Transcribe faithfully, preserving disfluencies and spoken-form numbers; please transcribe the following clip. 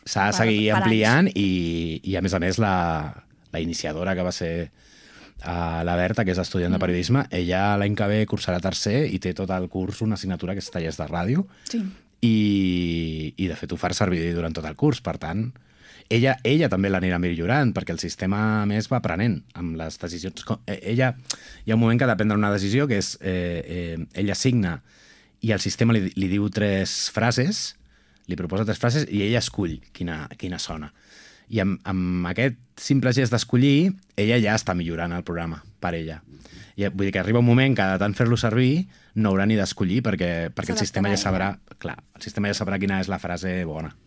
s'ha de Per- seguir per anys. ampliant i, i, a més a més, la, la iniciadora que va ser uh, la Berta, que és estudiant de periodisme, ella l'any que ve cursarà tercer i té tot el curs una assignatura que és tallers de ràdio Sí. i, i de fet ho farà servir durant tot el curs, per tant ella, ella també l'anirà millorant perquè el sistema a més va aprenent amb les decisions. Com- eh, ella, hi ha un moment que ha de prendre una decisió que és eh, eh, ella signa i el sistema li, li diu tres frases, li proposa tres frases i ella escull quina, quina sona. I amb, amb aquest simple gest d'escollir, ella ja està millorant el programa per ella. I, vull dir que arriba un moment que de tant fer-lo servir no haurà ni d'escollir perquè, perquè el sistema ja S'adaptarà sabrà, clar, el sistema ja sabrà quina és la frase bona.